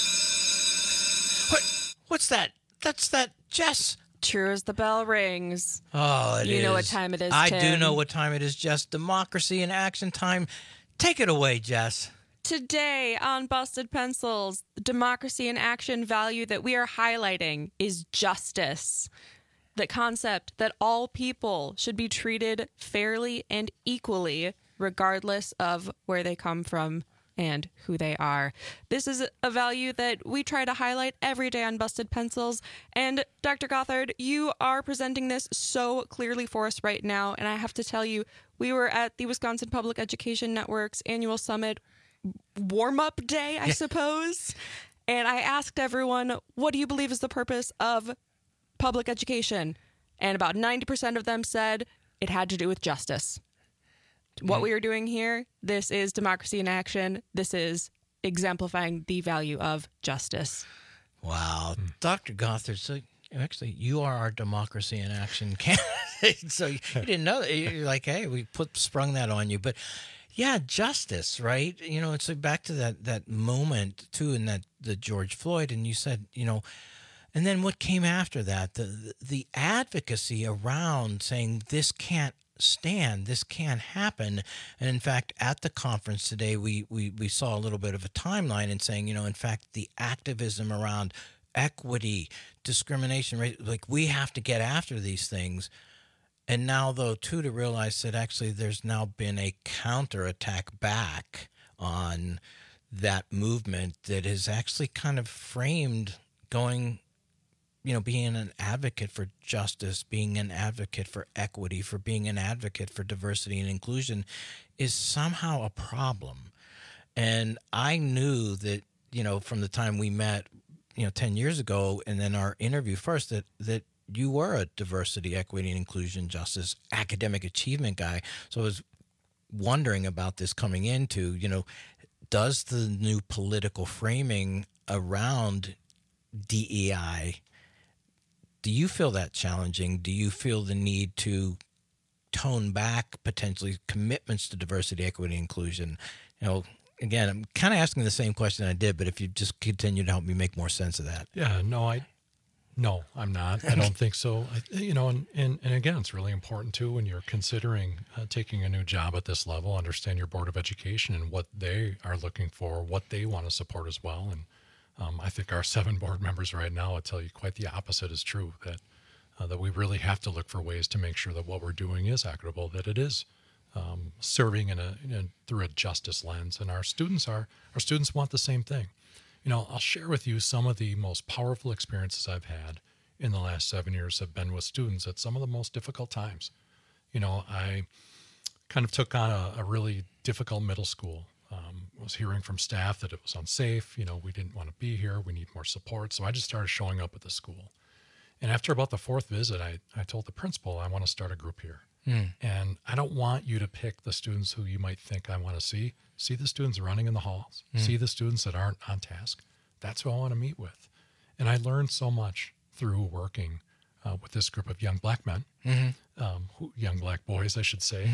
What's that? That's that, Jess. True as the bell rings. Oh, it is. You know what time it is, I Tim. do know what time it is, Jess. Democracy in action time. Take it away, Jess. Today on Busted Pencils, the democracy in action value that we are highlighting is justice. The concept that all people should be treated fairly and equally, regardless of where they come from and who they are. This is a value that we try to highlight every day on Busted Pencils. And Dr. Gothard, you are presenting this so clearly for us right now. And I have to tell you, we were at the Wisconsin Public Education Network's annual summit warm-up day, I suppose. And I asked everyone, what do you believe is the purpose of public education? And about 90% of them said it had to do with justice. What we are doing here, this is democracy in action. This is exemplifying the value of justice. Wow. Dr. Gothard, so actually you are our democracy in action candidate. So you didn't know that. You're like, hey, we sprung that on you. But yeah, justice, right? It's like back to that moment too in the George Floyd, and you said, and then what came after that, the advocacy around saying this can't stand, this can't happen. And in fact, at the conference today, we saw a little bit of a timeline and saying, in fact, the activism around equity, discrimination, right? Like we have to get after these things. And now, though, too, to realize that actually there's now been a counterattack back on that movement that is actually kind of framed going, being an advocate for justice, being an advocate for equity, for being an advocate for diversity and inclusion is somehow a problem. And I knew that, from the time we met, 10 years ago, and then our interview first, that you were a diversity, equity, and inclusion, justice, academic achievement guy. So I was wondering about this coming into, does the new political framing around DEI, do you feel that challenging? Do you feel the need to tone back potentially commitments to diversity, equity, and inclusion? Again, I'm kind of asking the same question I did, but if you just continue to help me make more sense of that. Yeah, no, I'm not. I don't think so. And again, it's really important too when you're considering taking a new job at this level, understand your Board of Education and what they are looking for, what they want to support as well. And I think our 7 board members right now will tell you quite the opposite is true, that we really have to look for ways to make sure that what we're doing is equitable, that it is serving through a justice lens. And our students want the same thing. I'll share with you some of the most powerful experiences I've had in the last 7 years have been with students at some of the most difficult times. I kind of took on a really difficult middle school. Was hearing from staff that it was unsafe. We didn't want to be here. We need more support. So I just started showing up at the school. And after about the 4th visit, I told the principal, I want to start a group here. And I don't want you to pick the students who you might think I want to see. See the students running in the halls. See the students that aren't on task. That's who I want to meet with. And I learned so much through working with this group of young black men, young black boys, I should say,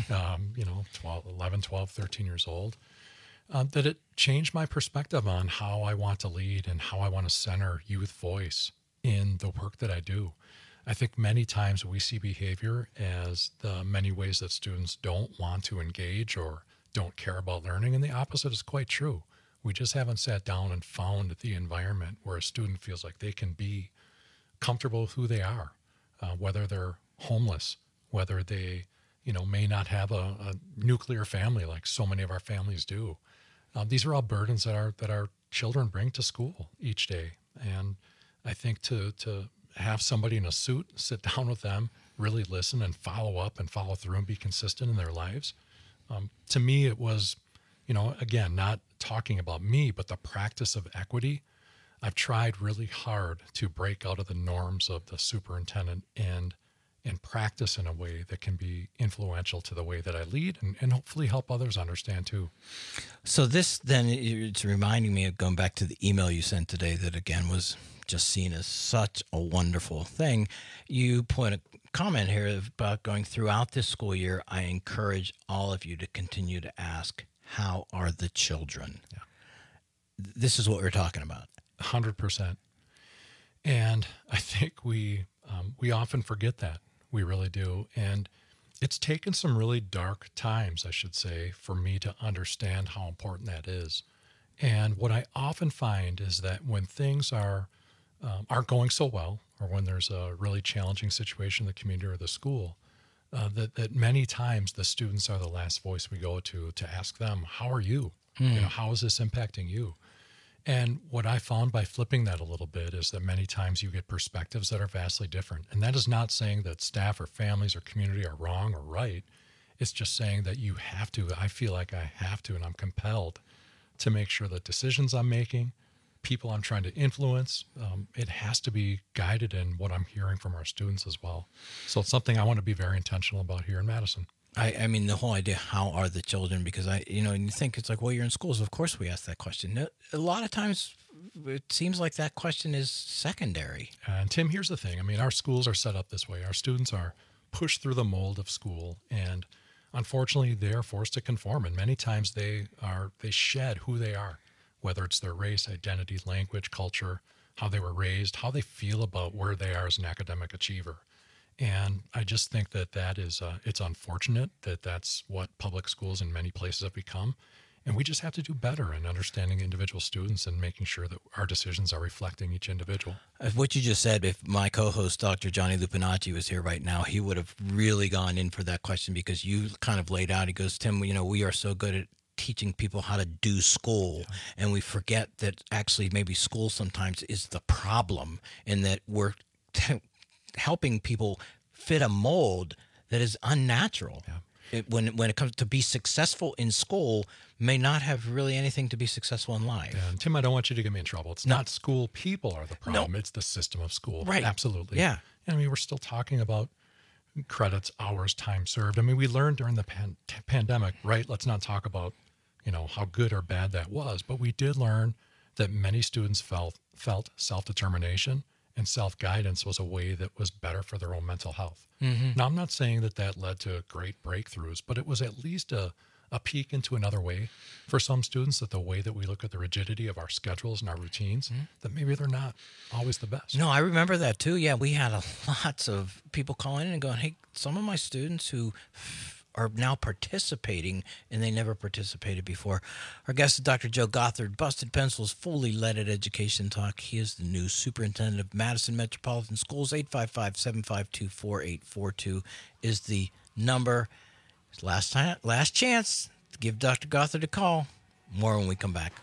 11, 12, 13 years old, that it changed my perspective on how I want to lead and how I want to center youth voice in the work that I do. I think many times we see behavior as the many ways that students don't want to engage or don't care about learning, and the opposite is quite true. We just haven't sat down and found the environment where a student feels like they can be comfortable with who they are, whether they're homeless, whether they, may not have a nuclear family like so many of our families do. These are all burdens that our children bring to school each day. And I think to have somebody in a suit sit down with them, really listen and follow up and follow through and be consistent in their lives. To me, it was, again, not talking about me, but the practice of equity. I've tried really hard to break out of the norms of the superintendent and practice in a way that can be influential to the way that I lead and hopefully help others understand too. So this then, it's reminding me of going back to the email you sent today that again was just seen as such a wonderful thing. You put a comment here about going throughout this school year. I encourage all of you to continue to ask, how are the children? Yeah. This is what we're talking about. 100%. And I think we often forget that. We really do. And it's taken some really dark times, I should say, for me to understand how important that is. And what I often find is that when things aren't going so well, or when there's a really challenging situation in the community or the school, that many times the students are the last voice we go to ask them, how are you? How is this impacting you? And what I found by flipping that a little bit is that many times you get perspectives that are vastly different. And that is not saying that staff or families or community are wrong or right. It's just saying that you have to, I feel like I have to, and I'm compelled to make sure that decisions I'm making, people I'm trying to influence, it has to be guided in what I'm hearing from our students as well. So it's something I want to be very intentional about here in Madison. I mean, the whole idea, how are the children? Because and you think it's like, well, you're in schools. Of course we ask that question. A lot of times it seems like that question is secondary. And Tim, here's the thing. I mean, our schools are set up this way. Our students are pushed through the mold of school, and unfortunately they are forced to conform. And many times they shed who they are, whether it's their race, identity, language, culture, how they were raised, how they feel about where they are as an academic achiever. And I just think that is, it's unfortunate that that's what public schools in many places have become. And we just have to do better in understanding individual students and making sure that our decisions are reflecting each individual. What you just said, if my co-host, Dr. Johnny Lupinacci, was here right now, he would have really gone in for that question, because you kind of laid out, he goes, Tim, we are so good at teaching people how to do school, and we forget that actually maybe school sometimes is the problem, and that we're helping people fit a mold that is unnatural. Yeah. When it comes to be successful in school, may not have really anything to be successful in life. Yeah, and Tim, I don't want you to get me in trouble. It's not school people are the problem. No. It's the system of school. Right. Absolutely. Yeah. I mean, we're still talking about credits, hours, time served. I mean, we learned during the pandemic, right? Let's not talk about, how good or bad that was, but we did learn that many students felt self-determination and self-guidance was a way that was better for their own mental health. Mm-hmm. Now, I'm not saying that led to great breakthroughs, but it was at least a peek into another way for some students, that the way that we look at the rigidity of our schedules and our routines, that maybe they're not always the best. No, I remember that too. Yeah, we had lots of people calling in and going, hey, some of my students who are now participating, and they never participated before. Our guest is Dr. Joe Gothard, Busted Pencils, fully leaded education talk. He is the new superintendent of Madison Metropolitan Schools. 855-752-4842 is the number. Last chance to give Dr. Gothard a call. More when we come back.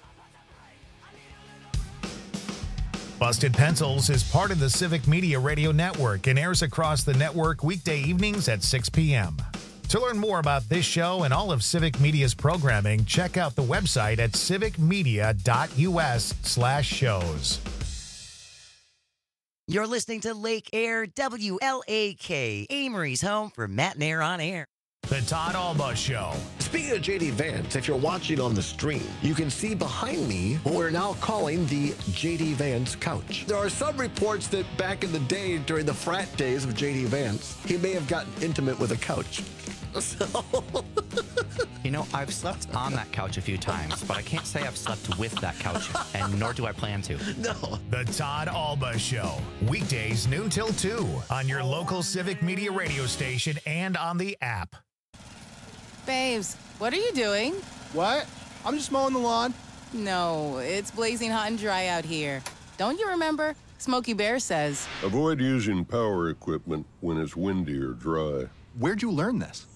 Busted Pencils is part of the Civic Media Radio Network and airs across the network weekday evenings at 6 p.m. To learn more about this show and all of Civic Media's programming, check out the website at civicmedia.us/shows. You're listening to Lake Air WLAK, Amory's home for Matt and Air on Air. The Todd Alba Show. Speaking of JD Vance, if you're watching on the stream, you can see behind me what we're now calling the JD Vance couch. There are some reports that back in the day, during the frat days of JD Vance, he may have gotten intimate with a couch. So... I've slept on that couch a few times, but I can't say I've slept with that couch, and nor do I plan to. No. The Todd Alba Show. Weekdays noon till 2 on your local Civic Media radio station and on the app. Babes, what are you doing? What? I'm just mowing the lawn. No, it's blazing hot and dry out here. Don't you remember? Smokey Bear says. Avoid using power equipment when it's windy or dry. Where'd you learn this?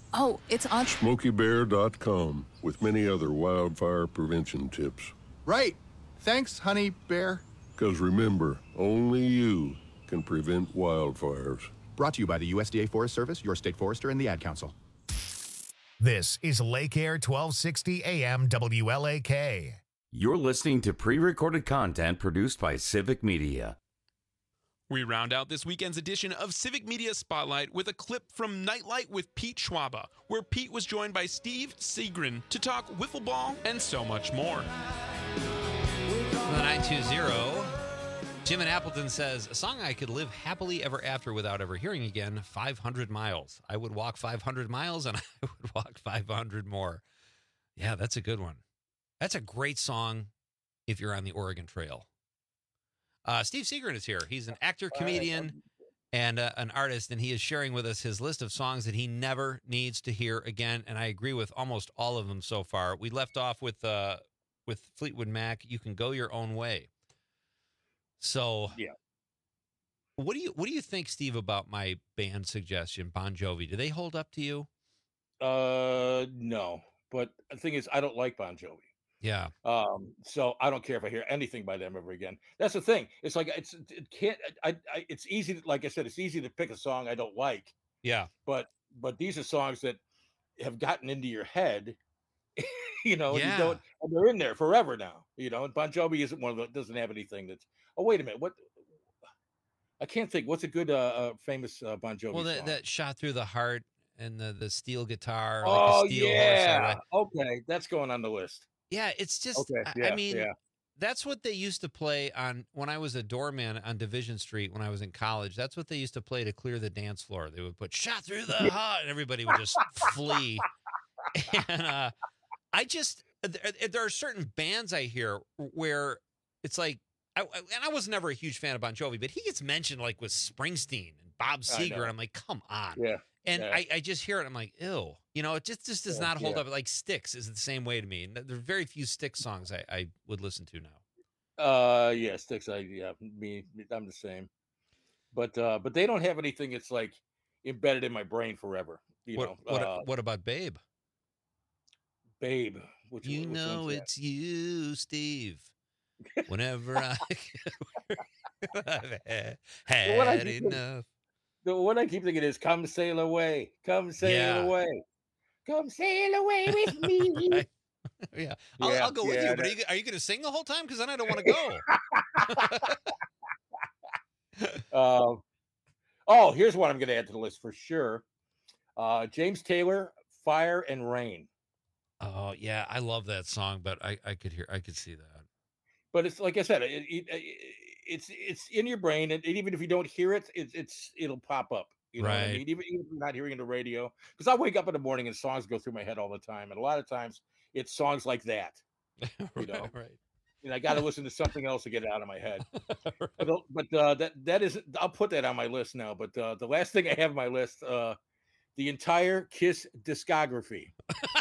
Oh, it's on SmokeyBear.com with many other wildfire prevention tips. Right. Thanks, Honey Bear. Because remember, only you can prevent wildfires. Brought to you by the USDA Forest Service, your state forester, and the Ad Council. This is Lake Air 1260 AM WLAK. You're listening to pre-recorded content produced by Civic Media. We round out this weekend's edition of Civic Media Spotlight with a clip from Nightlight with Pete Schwaba, where Pete was joined by Steve Seagren to talk wiffle ball and so much more. The 920, Jim in Appleton says, a song I could live happily ever after without ever hearing again, 500 miles. I would walk 500 miles and I would walk 500 more. Yeah, that's a good one. That's a great song if you're on the Oregon Trail. Steve Seagren is here. He's an actor, comedian, and an artist, and he is sharing with us his list of songs that he never needs to hear again, and I agree with almost all of them so far. We left off with Fleetwood Mac, You Can Go Your Own Way. So, yeah. What do you think, Steve, about my band suggestion, Bon Jovi? Do they hold up to you? No. But the thing is, I don't like Bon Jovi. Yeah. So I don't care if I hear anything by them ever again. That's the thing. It's like it's easy to, like I said, it's easy to pick a song I don't like. Yeah. But these are songs that have gotten into your head, you know, Yeah. and you don't, and they're in there forever now, you know. And Bon Jovi isn't one of the, doesn't have anything that's. Oh, wait a minute, what? I can't think. What's a good famous Bon Jovi Well, song? that Shot Through the Heart and the steel guitar. Oh, like a steel yeah. horse. Okay, that's going on the list. Yeah, it's just, Okay, I yeah, mean, yeah. that's what they used to play on when I was a doorman on Division Street when I was in college. That's what they used to play to clear the dance floor. They would put Shot Through the Heart, and everybody would just flee. And there are certain bands I hear where it's like, and I was never a huge fan of Bon Jovi, but he gets mentioned like with Springsteen and Bob Seger, and I'm like, come on. Yeah. And yeah. I just hear it. I'm like, ew. You know, it just does not hold yeah. up. Like Styx is the same way to me. And there are very few Styx songs I would listen to now. Yeah, Styx. I'm the same. But they don't have anything that's like embedded in my brain forever. What about Babe? Babe. Which know one's it's you, Steve. Whenever I've had enough. The one I keep thinking is "Come Sail Away, Come Sail Away, Come Sail Away with me." Yeah, I'll go with you. But are you going to sing the whole time? Because then I don't want to go. Here's one I'm going to add to the list for sure. James Taylor, "Fire and Rain." Oh yeah, I love that song, but I could see that. But it's like I said, it's in your brain, and even if you don't hear it, it'll pop up. You know what I mean? Even if you're not hearing it on the radio, because I wake up in the morning and songs go through my head all the time, and a lot of times it's songs like that. You know, right? And I got to listen to something else to get it out of my head. But that is, I'll put that on my list now. But the last thing I have on my list, the entire Kiss discography.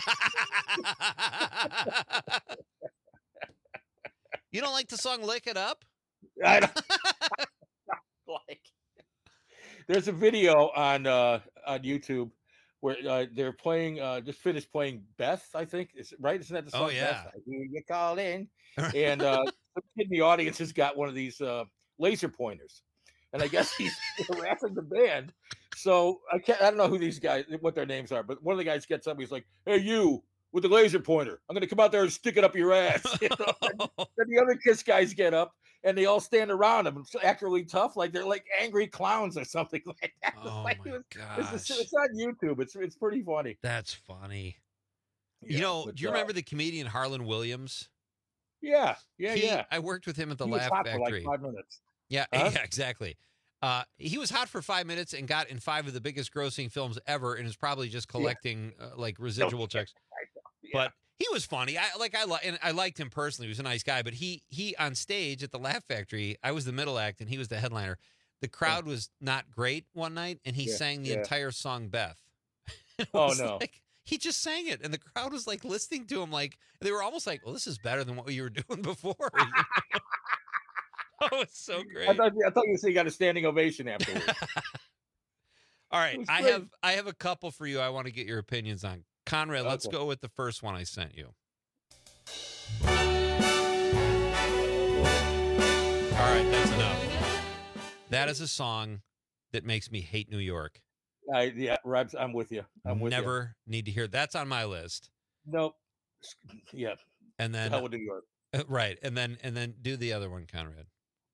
You don't like the song "Lick It Up"? I don't like. There's a video on YouTube where they're playing. Just finished playing Beth. I think is right. Isn't that the song? Oh yeah. Beth? I hear you call in, and some kid in the audience has got one of these laser pointers, and I guess he's harassing the band. So I don't know who these guys, what their names are, but one of the guys gets up. He's like, "Hey, you with the laser pointer! I'm going to come out there and stick it up your ass." You know? Then the other Kiss guys get up and they all stand around him, act really tough, like they're like angry clowns or something like that. Oh like, my gosh! It's on YouTube. It's pretty funny. That's funny. Yeah, do you remember the comedian Harlan Williams? Yeah. I worked with him at the He was Laugh hot Factory. for like 5 minutes. Yeah, Huh? yeah, exactly. He was hot for 5 minutes and got in 5 of the biggest grossing films ever, and is probably just collecting like residual checks. But he was funny. I liked him personally. He was a nice guy. But he on stage at the Laugh Factory, I was the middle act and he was the headliner. The crowd was not great one night, and he sang the entire song "Beth." Oh no! He just sang it, and the crowd was like listening to him. Like they were almost like, "Well, this is better than what you were doing before." Oh, it's so great. I thought you said you got a standing ovation afterwards. All right, It was I great. have a couple for you. I want to get your opinions on. Conrad, let's Okay. go with the first one I sent you. All right, that's enough. That is a song that makes me hate New York. Yeah, Rabs, I'm with you. I'm with you. Never need to hear. That's on my list. Nope. Yeah. And then Hell with New York. right, and then do the other one, Conrad.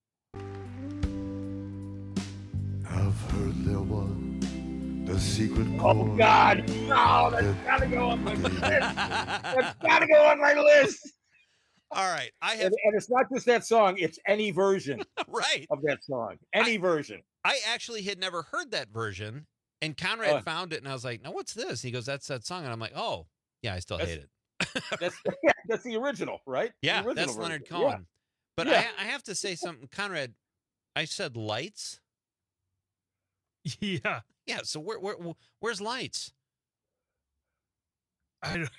I've heard there was the secret Oh chord. God! No, that's gotta go on my list. That's gotta go on my list. All right, I have, and it's not just that song; it's any version right of that song. Any version. I actually had never heard that version, and Conrad found it, and I was like, "No, what's this?" And he goes, "That's that song," and I'm like, "Oh, yeah, I still hate it." That's the original, right? Yeah, The original that's Leonard version. Cohen. Yeah. But Yeah. I have to say something, Conrad. I said Lights. Yeah. Yeah. So where's Lights? I don't.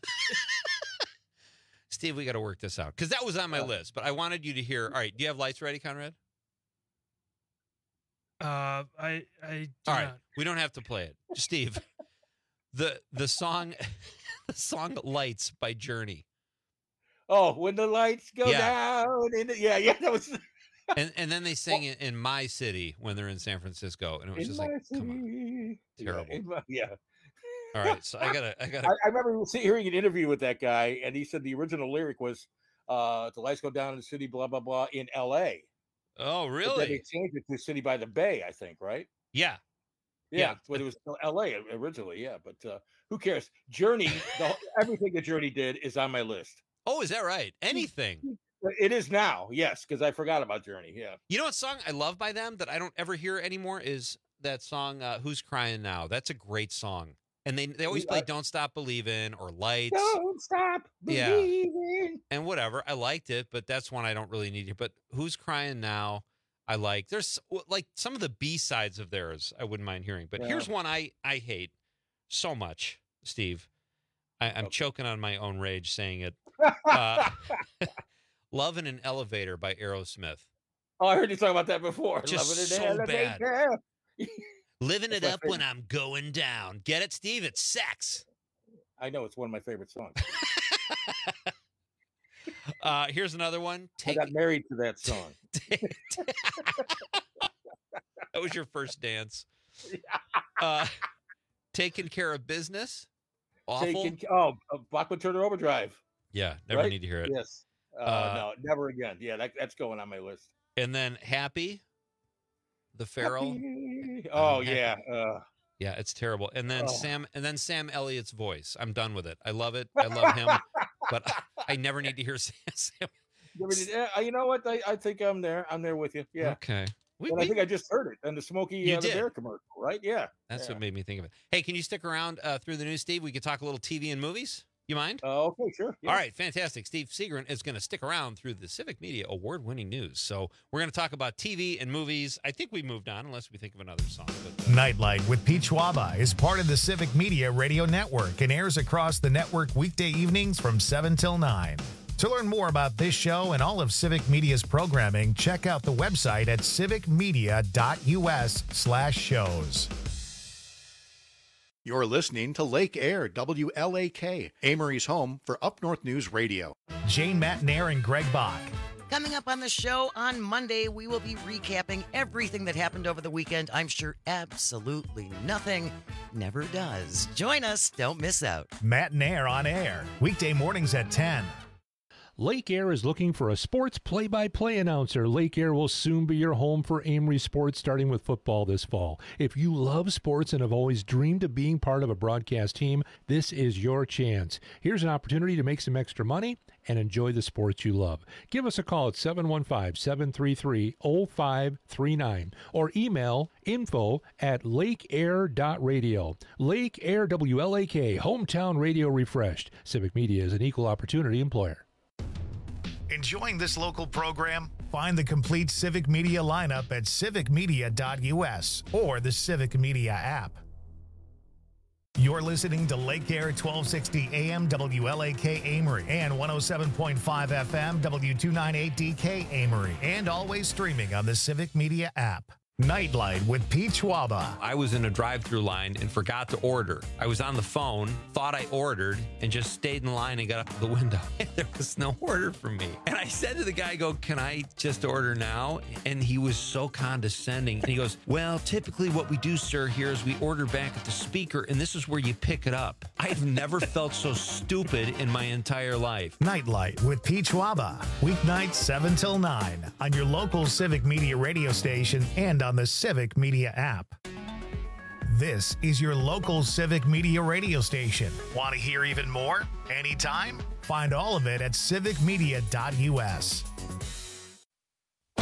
Steve, we got to work this out because that was on my list. But I wanted you to hear. All right, do you have Lights ready, Conrad? I do All right, not. we don't have to play it, Steve. the song, the song Lights by Journey. Oh, when the lights go Yeah. down. Yeah, that was. And then they sing it in My City when they're in San Francisco, and it was In just my like, come on, city. terrible. Yeah. All right, so I gotta. I remember hearing an interview with that guy, and he said the original lyric was, "The lights go down in the city, blah blah blah," in L.A. Oh, But then really? they changed it to City by the Bay, I think, right? Yeah. Yeah, but it was L.A. originally. Yeah, but who cares? Journey, everything that Journey did is on my list. Oh, is that right? Anything? It is now, yes, because I forgot about Journey. Yeah. You know what song I love by them that I don't ever hear anymore is that song "Who's Crying Now." That's a great song, and they always play "Don't Stop Believin'" or "Lights." Don't stop Yeah. believing. And whatever, I liked it, but that's one I don't really need to. But "Who's Crying Now," I like. There's like some of the B sides of theirs I wouldn't mind hearing, but here's one I hate so much, Steve. I'm choking on my own rage saying it. "Love in an Elevator" by Aerosmith. Oh, I heard you talk about that before. Just Loving it so elevator. Living it That's up my when I'm going down. Get it, Steve? It's sex. I know it's one of my favorite songs. Here's another one. I got married to that song. That was your first dance. Taking Care of Business. Awful. Bachman Turner Overdrive. Yeah, never right? need to hear it. Yes. No, never again. Yeah, that's going on my list. And then Happy, the Pharaoh. Oh Happy. yeah. Yeah, it's terrible. And then Oh. Sam Elliott's voice. I'm done with it. I love it. I love him, but I never need to hear Sam. You know what? I think I'm there. I'm there with you. Yeah. Okay. And I think I just heard it on the Smokey You the did. Bear commercial, right? Yeah. That's what made me think of it. Hey, can you stick around through the news, Steve? We could talk a little TV and movies. You mind? Okay, sure. Yeah. All right, fantastic. Steve Seagren is going to stick around through the Civic Media award-winning news. So we're going to talk about TV and movies. I think we moved on, unless we think of another song. But, Nightlight with Pete Schwaba is part of the Civic Media Radio Network and airs across the network weekday evenings from 7 till 9. To learn more about this show and all of Civic Media's programming, check out the website at civicmedia.us/shows. You're listening to Lake Air, WLAK, Amory's home for Up North News Radio. Jane Matnair and Greg Bach. Coming up on the show on Monday, we will be recapping everything that happened over the weekend. I'm sure absolutely nothing never does. Join us. Don't miss out. Matnair on air, weekday mornings at 10. Lake Air is looking for a sports play-by-play announcer. Lake Air will soon be your home for Amory sports, starting with football this fall. If you love sports and have always dreamed of being part of a broadcast team, this is your chance. Here's an opportunity to make some extra money and enjoy the sports you love. Give us a call at 715-733-0539 or email info@lakeair.radio. Lake Air WLAK, hometown radio refreshed. Civic Media is an equal opportunity employer. Enjoying this local program? Find the complete Civic Media lineup at civicmedia.us or the Civic Media app. You're listening to Lake Air 1260 AM WLAK Amory and 107.5 FM W298DK Amory, and always streaming on the Civic Media app. Nightlight with Pete Schwaba. I was in a drive-through line and forgot to order. I was on the phone, thought I ordered, and just stayed in line and got up to the window. And there was no order for me. And I said to the guy, can I just order now? And he was so condescending. And he goes, well, typically what we do, sir, here is we order back at the speaker, and this is where you pick it up. I've never felt so stupid in my entire life. Nightlight with Pete Schwaba. Weeknights 7 till 9 on your local Civic Media radio station and on the Civic Media app. This is your local Civic Media radio station. Want to hear even more? Anytime? Find all of it at civicmedia.us.